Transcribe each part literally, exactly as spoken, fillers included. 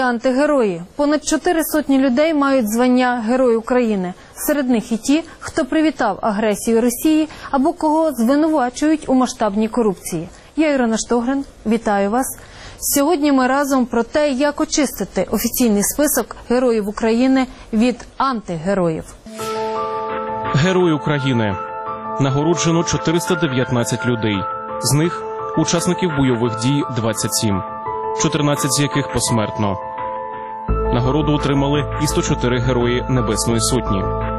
антигерої. Понад чотири сотні людей мають звання Герой України. Серед них і ті, хто привітав агресію Росії або кого звинувачують у масштабній корупції. Я Ірина Штогрин, вітаю вас. Сьогодні ми разом про те, як очистити офіційний список Героїв України від антигероїв. Герої України. Нагороджено чотириста дев'ятнадцять людей. З них учасників бойових дій двадцять сім, чотирнадцять з яких посмертно. Нагороду отримали і сто чотири герої Небесної Сотні.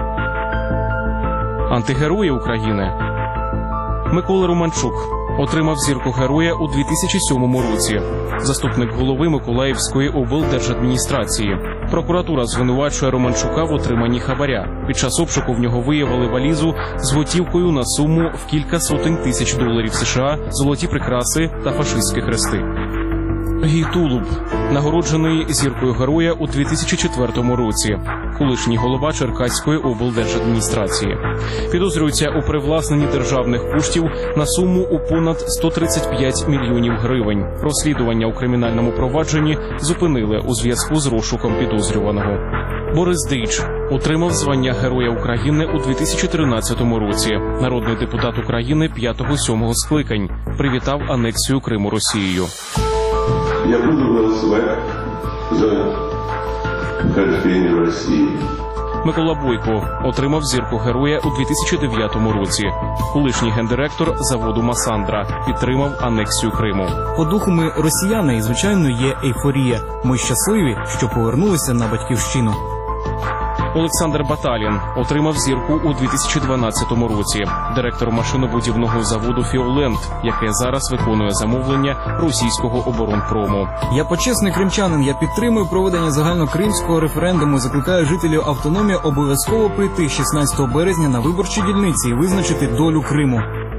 Антигерої України. Микола Романчук отримав зірку героя у дві тисячі сьомому році. Заступник голови Миколаївської облдержадміністрації. Прокуратура звинувачує Романчука в отриманні хабаря. Під час обшуку в нього виявили валізу з готівкою на суму в кілька сотень тисяч доларів США, золоті прикраси та фашистські хрести. Сергій Тулуб нагороджений зіркою героя у дві тисячі четвертому році. Колишній голова Черкаської облдержадміністрації. Підозрюється у привласненні державних коштів на суму у понад сто тридцять п'ять мільйонів гривень. Розслідування у кримінальному провадженні зупинили у зв'язку з розшуком підозрюваного. Борис Дейч отримав звання Героя України у дві тисячі тринадцятому році. Народний депутат України п'ятого-сьомого скликань. Привітав анексію Криму Росією. Я буду голосувати за вхождение в Росію. Микола Бойко отримав зірку героя у дві тисячі дев'ятому році. Колишній гендиректор заводу «Масандра» підтримав анексію Криму. По духу ми росіяни і, звичайно, є ейфорія. Ми щасливі, що повернулися на батьківщину. Олександр Баталін отримав зірку у дві тисячі дванадцятому році. Директор машинобудівного заводу «Фіолент», яке зараз виконує замовлення російського оборонпрому. Я почесний кримчанин, я підтримую проведення загальнокримського референдуму, закликаю жителів автономії обов'язково прийти шістнадцятого березня на виборчі дільниці і визначити долю Криму.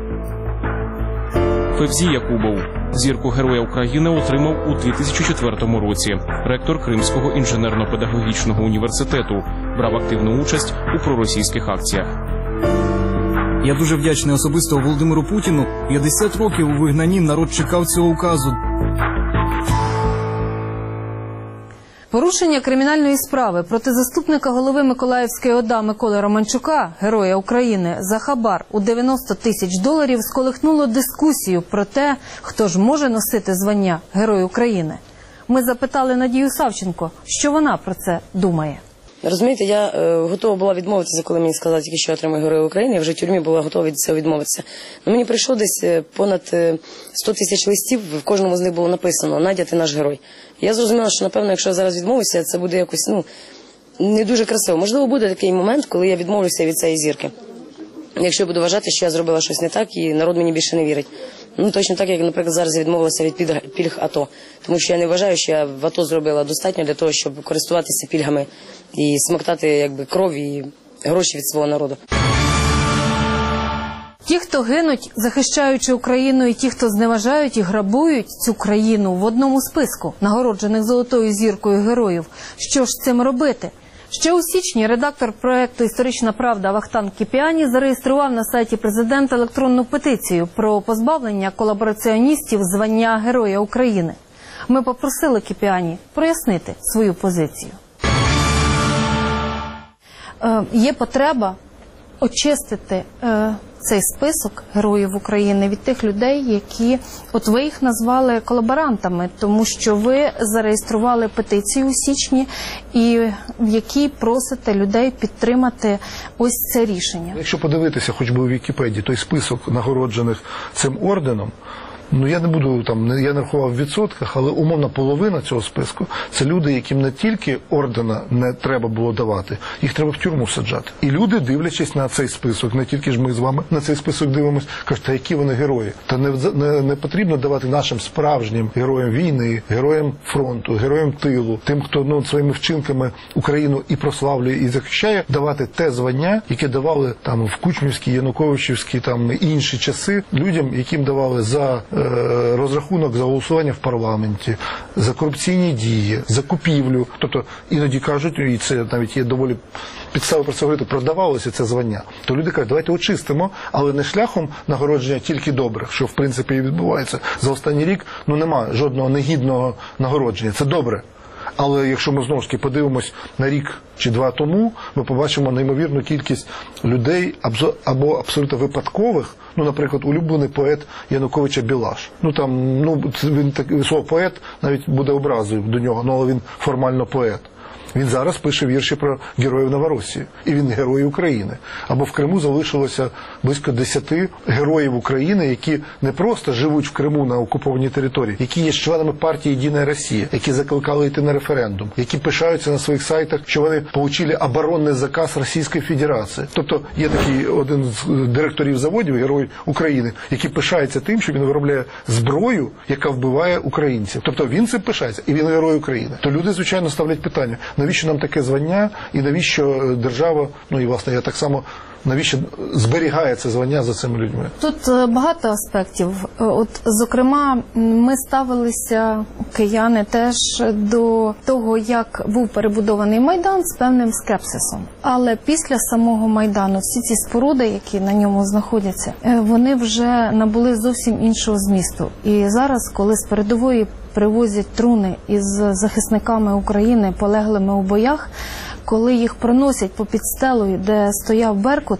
Февзій Якубов зірку Героя України отримав у дві тисячі четвертому році. Ректор Кримського інженерно-педагогічного університету. Брав активну участь у проросійських акціях. Я дуже вдячний особисто Володимиру Путіну. п'ятдесят років у вигнанні народ чекав цього указу. Порушення кримінальної справи проти заступника голови Миколаївської ОДА Миколи Романчука, Героя України, за хабар у дев'яносто тисяч доларів сколихнуло дискусію про те, хто ж може носити звання Герой України. Ми запитали Надію Савченко, що вона про це думає. Розумієте, я е, готова була відмовитися, коли мені сказали, тільки що я отримаю Героя України. Я вже в тюрмі була готова від цього відмовитися. Но мені прийшло десь понад сто тисяч листів, в кожному з них було написано «Надя, ти наш герой». Я зрозуміла, що, напевно, якщо я зараз відмовлюся, це буде якось, ну, не дуже красиво. Можливо, буде такий момент, коли я відмовлюся від цієї зірки. Якщо я буду вважати, що я зробила щось не так, і народ мені більше не вірить. Ну, точно так, як, наприклад, зараз я відмовилася від пільг АТО. Тому що я не вважаю, що я в АТО зробила достатньо для того, щоб користуватися пільгами і смоктати, якби, кров і гроші від свого народу. Ті, хто гинуть, захищаючи Україну, і ті, хто зневажають і грабують цю країну в одному списку, нагороджених золотою зіркою героїв. Що ж з цим робити? Ще у січні редактор проєкту «Історична правда» Вахтанг Кіпіані зареєстрував на сайті президента електронну петицію про позбавлення колабораціоністів звання Героя України. Ми попросили Кіпіані прояснити свою позицію. Е, є потреба очистити е, цей список Героїв України від тих людей, які, от ви їх назвали колаборантами, тому що ви зареєстрували петицію у січні, і в якій просите людей підтримати ось це рішення. Якщо подивитися хоч би у Вікіпедії той список нагороджених цим орденом, ну, я не буду там, я не рахував в відсотках, але умовно половина цього списку – це люди, яким не тільки ордена не треба було давати, їх треба в тюрму саджати. І люди, дивлячись на цей список, не тільки ж ми з вами на цей список дивимось, кажуть, та які вони герої. Та не, не, не потрібно давати нашим справжнім героям війни, героям фронту, героям тилу, тим, хто, ну, своїми вчинками Україну і прославлює, і захищає, давати те звання, яке давали там в Кучмівські, Януковичівські, там інші часи людям, яким давали за розрахунок за голосування в парламенті, за корупційні дії, за купівлю. Тобто іноді кажуть, і це навіть є доволі підстави про це говорити, продавалося це звання. То люди кажуть, давайте очистимо, але не шляхом нагородження тільки добрих, що в принципі і відбувається. За останній рік, ну, нема жодного негідного нагородження. Це добре. Але якщо ми знову ж таки подивимось на рік чи два тому, ми побачимо неймовірну кількість людей або абсолютно випадкових, ну, наприклад, улюблений поет Януковича Білаш. Ну, там, ну, він такий, слово поет навіть буде образою до нього, ну, але він формально поет. Він зараз пише вірші про героїв Новоросії. І він герой України. Або в Криму залишилося близько десяти героїв України, які не просто живуть в Криму на окупованій території, які є членами партії «Єдина Росія», які закликали йти на референдум, які пишаються на своїх сайтах, що вони отримали оборонний заказ Російської Федерації. Тобто є такий один з директорів заводів, герой України, який пишається тим, що він виробляє зброю, яка вбиває українців. Тобто він цим пишається, і він герой України. То люди, звичайно, ставлять питання, навіщо нам таке звання, і навіщо держава, ну і власне я так само, навіщо зберігає це звання за цими людьми? Тут багато аспектів. От, зокрема, ми ставилися, кияни, теж до того, як був перебудований Майдан, з певним скепсисом. Але після самого Майдану всі ці споруди, які на ньому знаходяться, вони вже набули зовсім іншого змісту. І зараз, коли з передової привозять труни із захисниками України, полеглими у боях, коли їх проносять попід стелею, де стояв Беркут,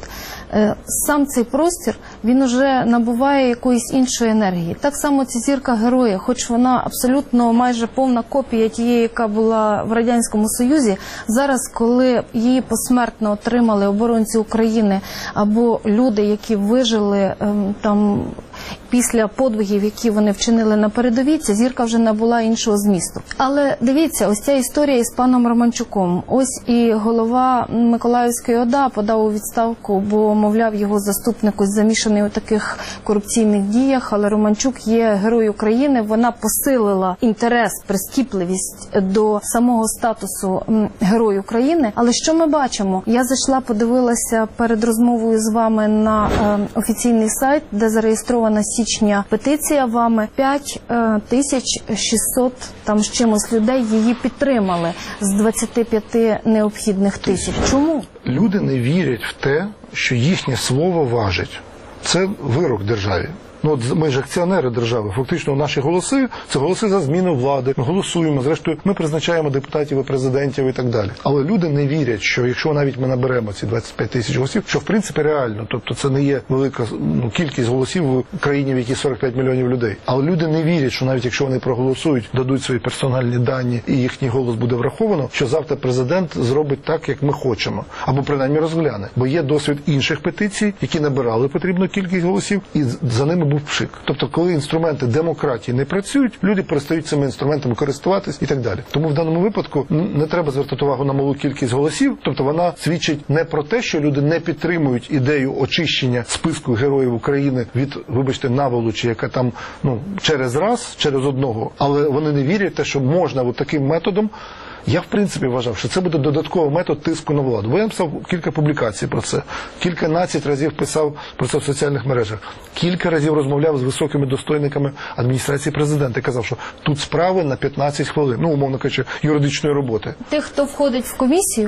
сам цей простір, він уже набуває якоїсь іншої енергії. Так само ця зірка героя, хоч вона абсолютно майже повна копія тієї, яка була в Радянському Союзі, зараз, коли її посмертно отримали оборонці України або люди, які вижили там після подвигів, які вони вчинили на передовій, ця зірка вже набула іншого змісту. Але дивіться, ось ця історія із паном Романчуком. Ось і голова Миколаївської ОДА подав у відставку, бо, мовляв, його заступник ось замішаний у таких корупційних діях, але Романчук є герой України, вона посилила інтерес, прискіпливість до самого статусу Герой України. Але що ми бачимо? Я зайшла, подивилася перед розмовою з вами на е, офіційний сайт, де зареєстрована січня петиція вами. п'ять тисяч шістсот там з чимось людей її підтримали з двадцяти п'яти необхідних тисяч. Чому? Люди не вірять в те, що їхнє слово важить. Це вирок державі. Ну, от ми ж акціонери держави. Фактично наші голоси – це голоси за зміну влади. Ми голосуємо, зрештою, ми призначаємо депутатів і президентів і так далі. Але люди не вірять, що якщо навіть ми наберемо ці двадцять п'ять тисяч голосів, що в принципі реально, тобто це не є велика ну, кількість голосів в країні, в якій сорок п'ять мільйонів людей. Але люди не вірять, що навіть якщо вони проголосують, дадуть свої персональні дані і їхній голос буде враховано, що завтра президент зробить так, як ми хочемо. Або принаймні розгляне. Бо є досвід інших петицій, які набирали потрібну кількість голосів, і за ними був пшик. Тобто, коли інструменти демократії не працюють, люди перестають цими інструментами користуватись і так далі. Тому в даному випадку не треба звертати увагу на малу кількість голосів, тобто вона свідчить не про те, що люди не підтримують ідею очищення списку героїв України від, вибачте, наволочі, яка там, ну, через раз, через одного, але вони не вірять в те, що можна от таким методом. Я, в принципі, вважав, що це буде додатковий метод тиску на владу. Бо я написав кілька публікацій про це, кільканадцять разів писав про це в соціальних мережах, кілька разів розмовляв з високими достойниками адміністрації президента і казав, що тут справи на п'ятнадцять хвилин, ну, умовно кажучи, юридичної роботи. Тих, хто входить в комісію?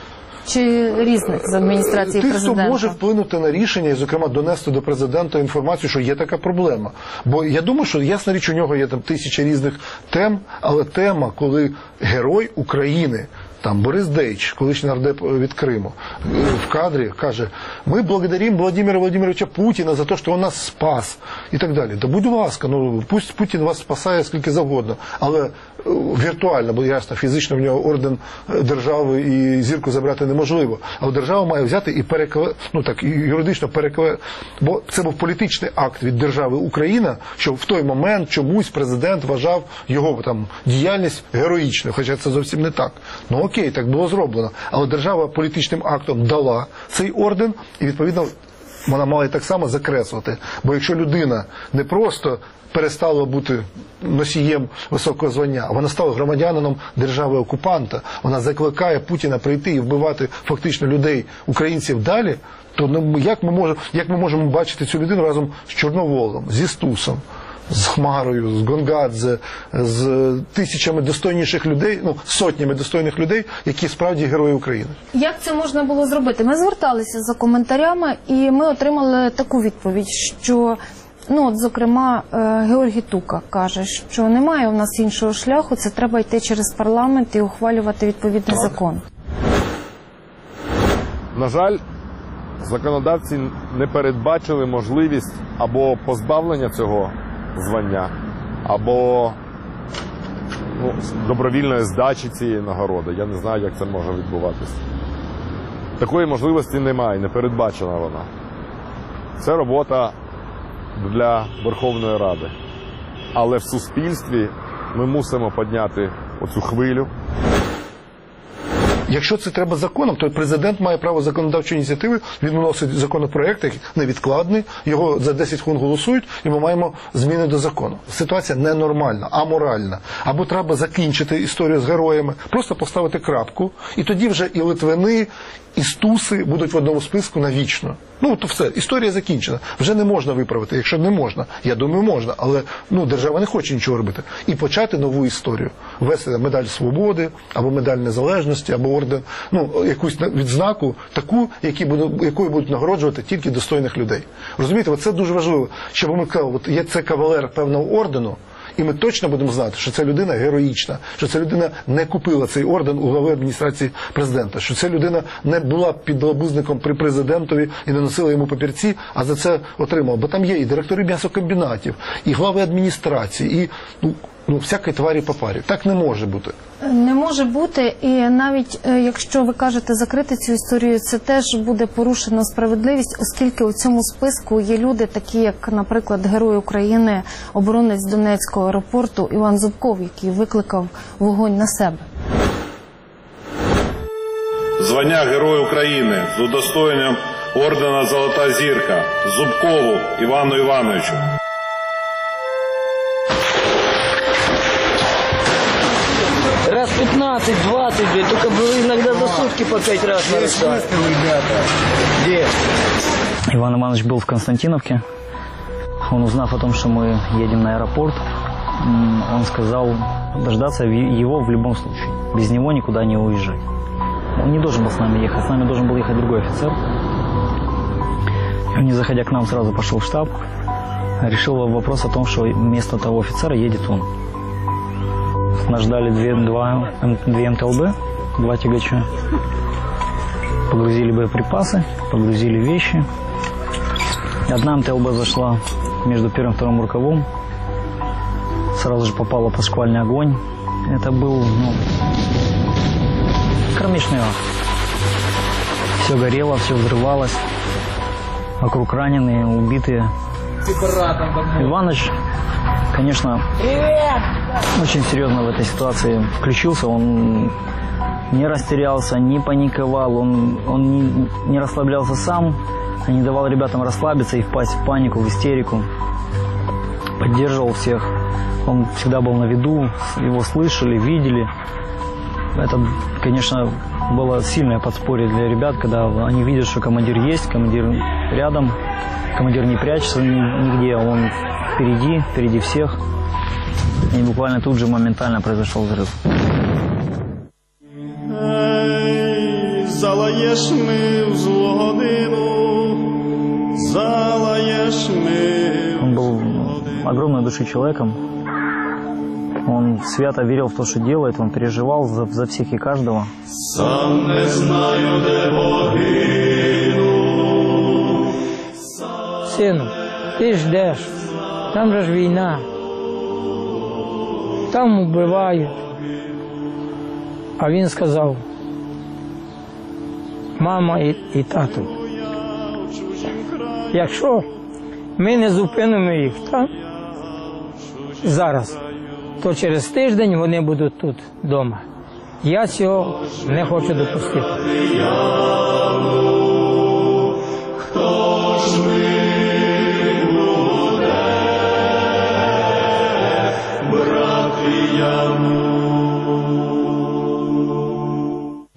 Чи різних з адміністрації Тих, президента? хто може вплинути на рішення і, зокрема, донести до президента інформацію, що є така проблема. Бо я думаю, що, ясна річ, у нього є там тисяча різних тем, але тема, коли герой України, там Борис Дейч, колишній нардеп від Криму, в кадрі каже: ми благодаримо Володимира Володимировича Путіна за те, що він нас спас, і так далі. Да будь ласка, ну пусть Путін вас спасає скільки завгодно, але віртуально, бо ясно, фізично в нього орден держави і зірку забрати неможливо. Але держава має взяти і перекле... ну так, і юридично перекле... бо це був політичний акт від держави Україна, що в той момент чомусь президент вважав його там діяльність героїчною, хоча це зовсім не так. Ну окей, так було зроблено. Але держава політичним актом дала цей орден, і відповідно вона мала і так само закреслити. Бо якщо людина не просто перестала бути носієм високого звання, вона стала громадянином держави-окупанта, вона закликає Путіна прийти і вбивати фактично людей, українців далі, то ну, як ми можемо, як ми можемо бачити цю людину разом з Чорноволом, зі Стусом, з Хмарою, з Гонгадзе, з тисячами достойніших людей, ну, сотнями достойних людей, які справді герої України. Як це можна було зробити? Ми зверталися за коментарями, і ми отримали таку відповідь, що Ну, от, зокрема, е, Георгій Тука каже, що немає у нас іншого шляху, це треба йти через парламент і ухвалювати відповідний закон. На жаль, законодавці не передбачили можливість або позбавлення цього звання, або ну, добровільної здачі цієї нагороди. Я не знаю, як це може відбуватися. Такої можливості немає, не передбачена вона. Це робота для Верховної Ради. Але в суспільстві ми мусимо підняти оцю хвилю. Якщо це треба законом, то президент має право законодавчої ініціативи, він вносить законопроект, який невідкладний, його за десять хвилин голосують, і ми маємо зміни до закону. Ситуація ненормальна, аморальна. Або треба закінчити історію з героями, просто поставити крапку, і тоді вже і Литвини, і Стуси будуть в одному списку навічно. Ну, то все, історія закінчена. Вже не можна виправити. Якщо не можна, я думаю, можна, але ну, держава не хоче нічого робити. І почати нову історію. Ввести медаль свободи, або медаль незалежності, або орден, ну, якусь відзнаку, таку, які будуть, якою будуть нагороджувати тільки достойних людей. Розумієте, це дуже важливо, щоб ми казали, от є це кавалер певного ордену, і ми точно будемо знати, що ця людина героїчна, що ця людина не купила цей орден у глави адміністрації президента, що ця людина не була підлабузником при президентові і не носила йому папірці, а за це отримала. Бо там є і директори м'ясокомбінатів, і глави адміністрації, і ну, ну, всякої тварі по парі. Так не може бути. Не може бути, і навіть е, якщо ви кажете закрити цю історію, це теж буде порушено справедливість, оскільки у цьому списку є люди, такі як, наприклад, Герой України, оборонець Донецького аеропорту Іван Зубков, який викликав вогонь на себе. Звання Герой України з удостоєнням ордена «Золота зірка» Зубкову Івану Івановичу. Раз пятнадцать-двадцать, блядь, только было иногда за сутки по пять раз нарастает. Где? Иван Иванович был в Константиновке. Он, узнав о том, что мы едем на аэропорт, он сказал дождаться его в любом случае. Без него никуда не уезжать. Он не должен был с нами ехать. С нами должен был ехать другой офицер. И он, не заходя к нам, сразу пошел в штаб. Решил вопрос о том, что вместо того офицера едет он. Нас ждали две, два, две эм тэ эл бэ, два тягача. Погрузили боеприпасы, погрузили вещи. Одна эм тэ эл бэ зашла между первым и вторым рукавом. Сразу же попала под шквальный огонь. Это был, ну, кромешный ад. Все горело, все взрывалось. Вокруг раненые, убитые. Иваныч, конечно, очень серьезно в этой ситуации включился. Он не растерялся, не паниковал, он, он не, не расслаблялся сам, а не давал ребятам расслабиться и впасть в панику, в истерику. Поддерживал всех. Он всегда был на виду, его слышали, видели. Это, конечно, было сильное подспорье для ребят, когда они видят, что командир есть, командир рядом, командир не прячется нигде, он впереди, впереди всех. И буквально тут же моментально произошел взрыв. Ей, залаєш ми в злу годину, залаєш ми. Он был огромной души человеком. Он свято верил в то, что делает, он переживал за, за всех и каждого. Сам не знаю, де погину. Сину, ти ждеш, там же ж війна. Там вбивають. А він сказав, мама і, і тату, якщо ми не зупинимо їх там, зараз, то через тиждень вони будуть тут, вдома. Я цього не хочу допустити. Хто ж ми буде, брати яму?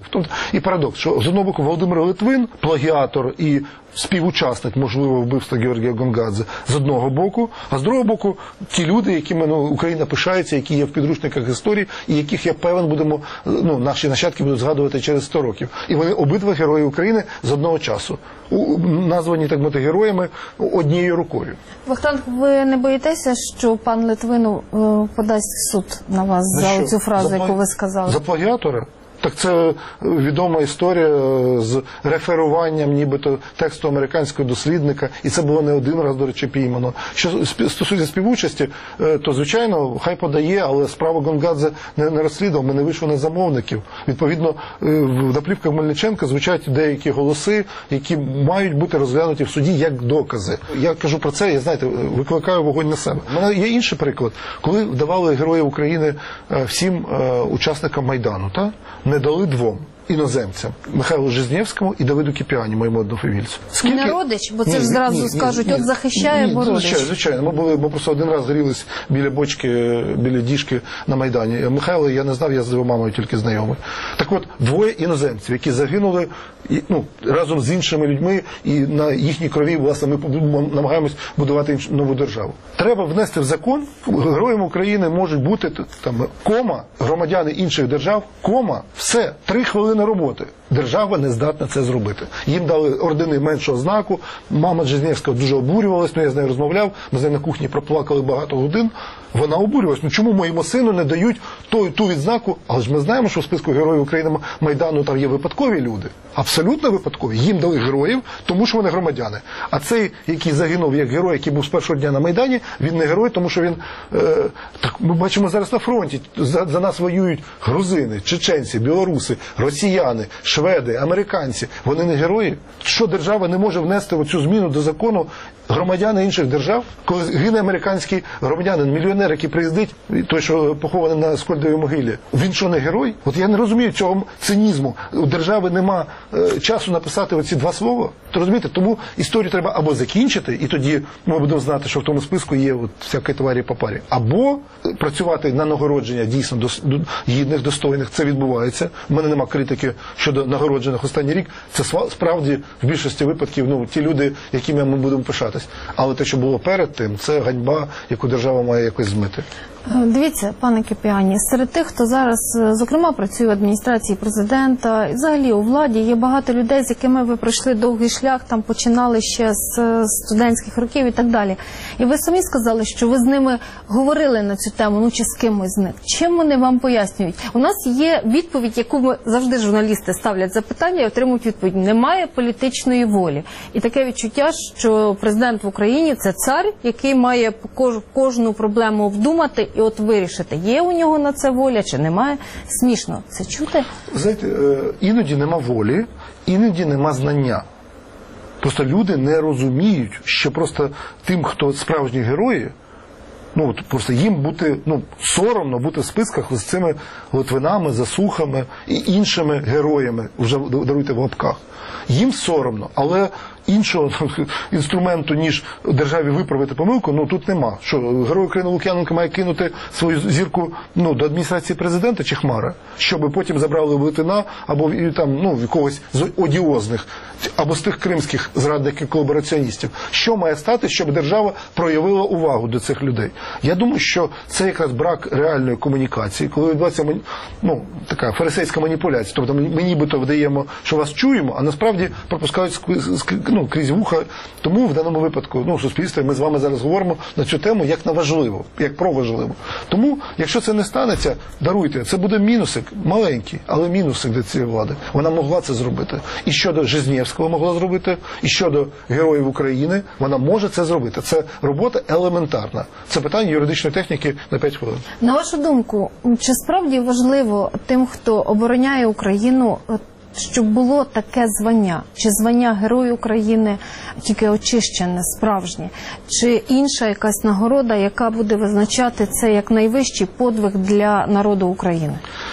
І парадокс, що з одного боку Володимир Литвин, плагіатор і співучасник, можливо, вбивства Георгія Гонгадзе, з одного боку, а з другого боку ті люди, якими ну, Україна пишається, які є в підручниках історії, і яких, я певен, будемо, ну, наші нащадки будуть згадувати через сто років. І вони обидва герої України з одного часу, у, названі, так мовити, героями однією рукою. Вахтанг, ви не боїтеся, що пан Литвин подасть в суд на вас за цю фразу, за, яку ви сказали? За плагіатора? Так це відома історія з реферуванням нібито тексту американського дослідника, і це було не один раз, до речі, піймано. Що стосується співучасті, то, звичайно, хай подає, але справу Гонгадзе не, не розслідував, ми не вийшли на замовників. Відповідно, в наплівках Мельниченка звучать деякі голоси, які мають бути розглянуті в суді як докази. Я кажу про це, я, знаєте, викликаю вогонь на себе. У мене є інший приклад, коли вдавали Героїв України всім учасникам Майдану, так? Не дали двом іноземцям – Михайлу Жизнєвському і Давиду Кіпіані, моєму однофамільцю. Скільки... Не родич? Бо це ні, ж зразу ні, скажуть, ні, от захищає, ні, бо родич. Звичайно, звичайно. Ми, були, ми просто один раз грілись біля бочки, біля діжки на Майдані. Михайло я не знав, я з його мамою тільки знайомий. Так от, двоє іноземців, які загинули і, ну, разом з іншими людьми, і на їхній крові, власне, ми намагаємось будувати нову державу. Треба внести в закон, героями України можуть бути там, кома, громадяни інших держав, кома, все, три хвилини роботи. Держава не здатна це зробити. Їм дали ордени меншого знаку, мама Жизнєвського дуже обурювалась, ну, я з нею розмовляв, ми з нею на кухні проплакали багато годин, вона обурювалась, ну чому моєму сину не дають ту, ту відзнаку, але ж ми знаємо, що в списку Героїв України Майдану там є випадкові люди, абсолютно випадкові, їм дали героїв, тому що вони громадяни. А цей, який загинув як герой, який був з першого дня на Майдані, він не герой, тому що він, е, так ми бачимо зараз на фронті, за, за нас воюють грузини, чеченці, білоруси, росіяни, шведи, американці, вони не герої? Що держава не може внести оцю зміну до закону громадяни інших держав? Коли гине американський громадянин, мільйонер, який приїздить, той, що похований на Скольдовій могилі, він що, не герой? От я не розумію цього цинізму. У держави нема е, часу написати оці два слова. То розумієте, тому історію треба або закінчити, і тоді ми будемо знати, що в тому списку є от всякі товарі по парі, або працювати на нагородження дійсно до, до, гідних, достойних. Це відбувається. У мене нема критики щодо нагороджених останній рік. Це справді в більшості випадків ну, ті люди, якими ми будемо пишатись. Але те, що було перед тим, це ганьба, яку держава має якось змити. Дивіться, пане Кіпіані, серед тих, хто зараз, зокрема, працює в адміністрації президента, і взагалі у владі, є багато людей, з якими ви пройшли довгий шлях, там починали ще з студентських років і так далі. І ви самі сказали, що ви з ними говорили на цю тему, ну чи з кимось з них. Чим вони вам пояснюють? У нас є відповідь, яку ми завжди журналісти ставлять запитання і отримують відповідь. Немає політичної волі. І таке відчуття, що президент в Україні – це цар, який має кожну проблему обдумати і от вирішити, є у нього на це воля чи немає. Смішно це чути? Знаєте, іноді нема волі, іноді нема знання. Просто люди не розуміють, що просто тим, хто справжні герої, ну, от просто їм бути, ну, соромно бути в списках з цими Литвинами, Засухами і іншими героями, вже даруйте в лапках. Їм соромно, але іншого інструменту, ніж державі виправити помилку, ну тут нема. Що, Герой України Лук'яненко має кинути свою зірку ну, до адміністрації президента чи Хмара, щоб потім забрали Литвина або там, ну, якогось з одіозних, або з тих кримських зрадників-колабораціоністів. Що має стати, щоб держава проявила увагу до цих людей? Я думаю, що це якраз брак реальної комунікації, коли відбувається ну, така фарисейська маніпуляція. Тобто ми нібито вдаємо, що вас чуємо, а насправді пропускають ну, крізь вуха. Тому в даному випадку, ну, в суспільстві ми з вами зараз говоримо на цю тему як на важливу, як про важливу. Тому, якщо це не станеться, даруйте, це буде мінусик, маленький, але мінусик для цієї влади. Вона могла це зробити. І щодо Жизнєвського могла зробити, і щодо Героїв України, вона може це зробити. Це робота елементарна. Це питання юридичної техніки на п'ять хвилин. На вашу думку, чи справді важливо тим, хто обороняє Україну, щоб було таке звання? Чи звання Герой України тільки очищене, справжнє? Чи інша якась нагорода, яка буде визначати це як найвищий подвиг для народу України?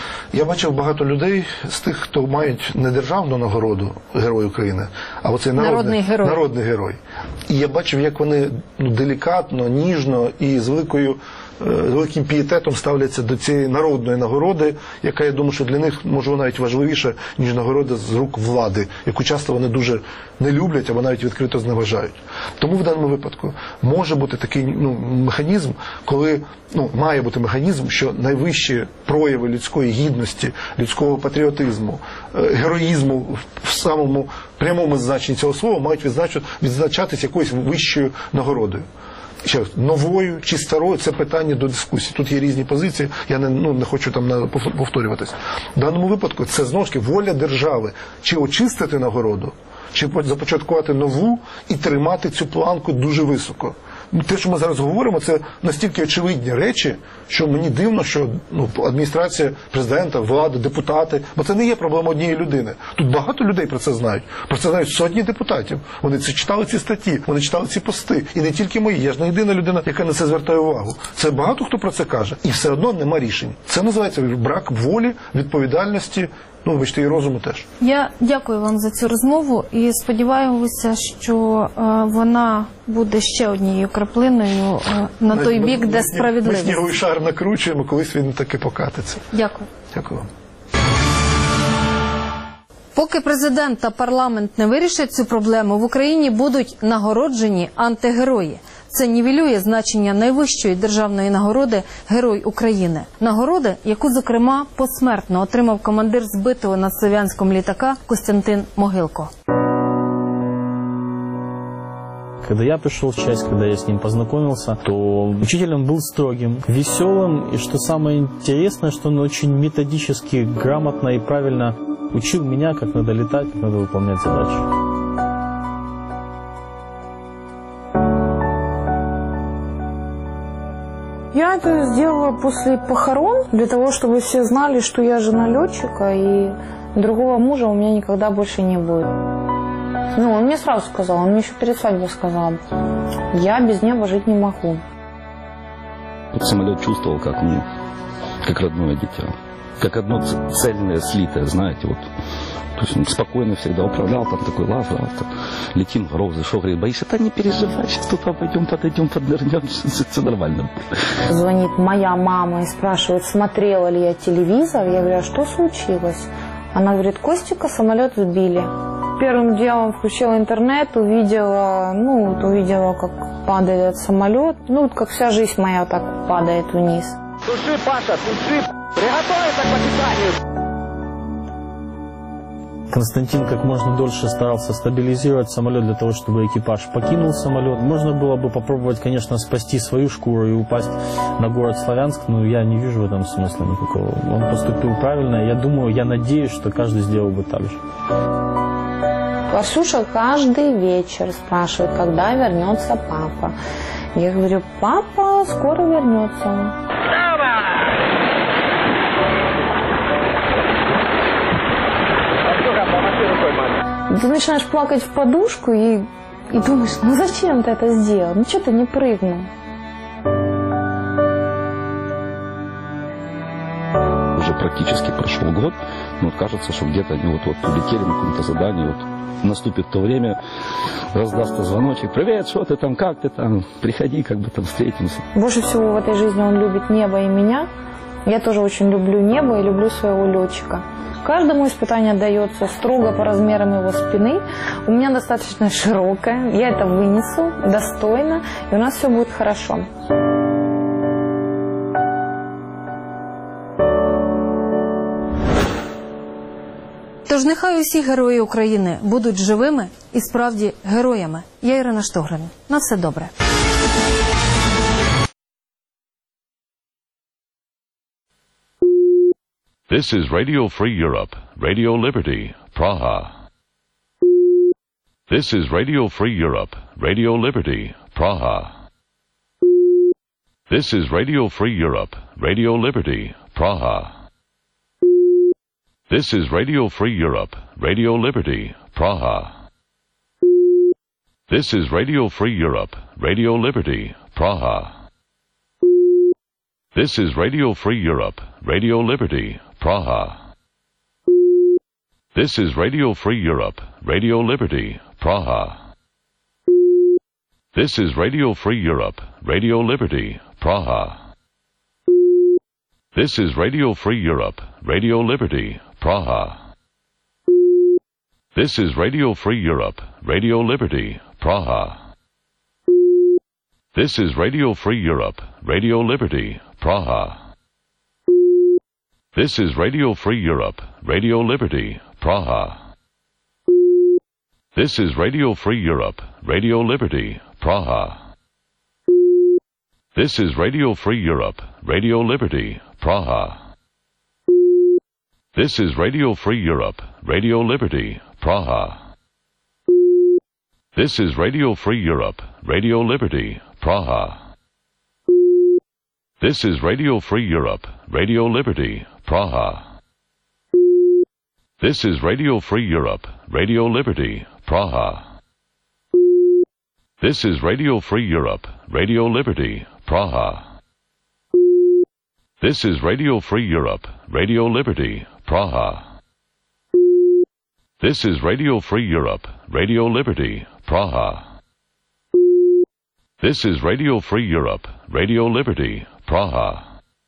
Я бачив багато людей з тих, хто мають не державну нагороду Герой України, а оцей народний, народний, герой. народний герой. І я бачив, як вони ну, делікатно, ніжно і з великою великим пієтетом ставляться до цієї народної нагороди, яка, я думаю, що для них, може, навіть важливіша, ніж нагорода з рук влади, яку часто вони дуже не люблять або навіть відкрито зневажають. Тому в даному випадку може бути такий ну, механізм, коли ну, має бути механізм, що найвищі прояви людської гідності, людського патріотизму, героїзму в самому прямому значенні цього слова мають відзначатися якоюсь вищою нагородою. Ще раз, новою чи старою – це питання до дискусії. Тут є різні позиції, я не, ну, не хочу там повторюватись. В даному випадку це знову ж таки воля держави. Чи очистити нагороду, чи започаткувати нову і тримати цю планку дуже високо. Те, що ми зараз говоримо, це настільки очевидні речі, що мені дивно, що ну, адміністрація президента, влада, депутати, бо це не є проблема однієї людини. Тут багато людей про це знають. Про це знають сотні депутатів. Вони це читали ці статті, вони читали ці пости. І не тільки мої. Я ж не єдина людина, яка на це звертає увагу. Це багато хто про це каже. І все одно нема рішень. Це називається брак волі, відповідальності, ну, вибачте, і розуму теж. Я дякую вам за цю розмову і сподіваюся, що е, вона буде ще однією краплиною е, на той ми, бік, ми, де справедливість. Ми сніговий шар накручуємо, колись він таки покатиться. Дякую. Дякую вам. Поки президент та парламент не вирішать цю проблему, в Україні будуть нагороджені антигерої. Це нівелює значення найвищої державної нагороди «Герой України». Нагороди, яку, зокрема, посмертно отримав командир збитого над Слов'янськом літака Костянтин Могилко. Когда я пришел в часть, когда я с ним познакомился, то учитель он был строгим, веселым, и что самое интересное, что он очень методически, грамотно и правильно учил меня, как надо летать, как надо выполнять задачи. Я это сделала после похорон, для того, чтобы все знали, что я жена летчика, и другого мужа у меня никогда больше не будет. Ну, он мне сразу сказал, он мне еще перед свадьбой сказал, я без неба жить не могу. Самолет чувствовал, как, ну, как родное дитя, как одно цельное, слитое, знаете, вот. То есть он спокойно всегда управлял, там такой лазер, там, летим, розы, шо, говорит, боишься, да не переживай, сейчас тут обойдем, подойдем, поднырнем, все нормально. Звонит моя мама и спрашивает, смотрела ли я телевизор, я говорю, а что случилось? Она говорит, Костика самолет сбили. Первым делом включила интернет, увидела, ну, вот увидела, как падает самолет, ну, вот как вся жизнь моя так падает вниз. Туши, Паша, туши, приготовиться к воспитанию. Константин как можно дольше старался стабилизировать самолет для того, чтобы экипаж покинул самолет. Можно было бы попробовать, конечно, спасти свою шкуру и упасть на город Славянск, но я не вижу в этом смысла никакого. Он поступил правильно. Я думаю, я надеюсь, что каждый сделал бы так же. Ксюша каждый вечер спрашивает, когда вернется папа. Я говорю, папа скоро вернется. Ты начинаешь плакать в подушку и, и думаешь, ну зачем ты это сделал? Ну что ты не прыгнул? Уже практически прошел год, но вот кажется, что где-то они вот-вот улетели на каком-то задании, вот наступит то время, раздастся звоночек, привет, что ты там, как ты там, приходи, как бы там встретимся. Больше всего в этой жизни он любит небо и меня. Я тоже очень люблю небо и люблю своего летчика. Каждому испытание дается строго по размерам его спины. У меня достаточно широкая, я это вынесу достойно, и у нас все будет хорошо. Тож нехай усі герої України будуть живими і справді героями. Я Ірина Штогрин. На все добре. This is Radio Free Europe, Radio Liberty, Praha. This is Radio Free Europe, Radio Liberty, Praha. This is Radio Free Europe, Radio Liberty, Praha. This is Radio Free Europe, Radio Liberty, Praha. This is Radio Free Europe, Radio Liberty, Praha. This is Radio Free Europe, Radio Liberty, Praha. This is Radio Free Europe, Radio Liberty, Praha. This is Radio Free Europe, Radio Liberty, Praha. This is Radio Free Europe, Radio Liberty, Praha. This is Radio Free Europe, Radio Liberty, Praha. This is Radio Free Europe, Radio Liberty, Praha. This is Radio Free Europe, Radio Liberty, Praha. This is Radio Free Europe, Radio Liberty, Praha. This is Radio Free Europe, Radio Liberty, Praha. This is Radio Free Europe, Radio Liberty, Praha. This is Radio Free Europe, Radio Liberty, Praha. This is Radio Free Europe, Radio Liberty, Praha. This is Radio Free Europe, Radio Liberty, Praha. This is Radio Free Europe, Radio Liberty, Praha. This is Radio Free Europe, Radio Liberty, Praha. This is Radio Free Europe, Radio Liberty, Praha. This is Radio Free Europe, Radio Liberty, Praha.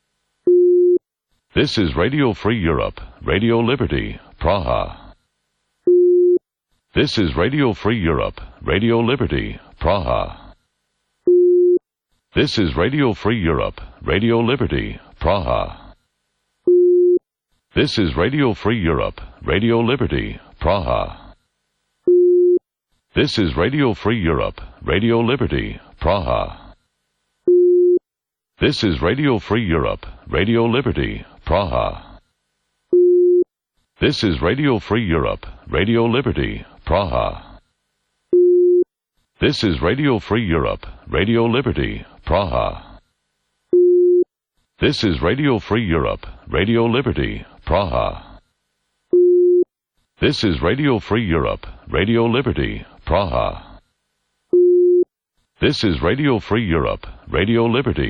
This is Radio Free Europe, Radio Liberty, Praha. This is Radio Free Europe, Radio Liberty, Praha. This is Radio Free Europe, Radio Liberty, Praha. This is Radio Free Europe, Radio Liberty, Praha. This is Radio Free Europe, Radio Liberty, Praha. This is Radio Free Europe, Radio Liberty, Praha. This is Radio Free Europe, Radio Liberty, Praha. This is Radio Free Europe, Radio Liberty, Praha. This is Radio Free Europe, Radio Liberty, Praha. This is Radio Free Europe, Radio Liberty, Praha. This is Radio Free Europe, Radio Liberty.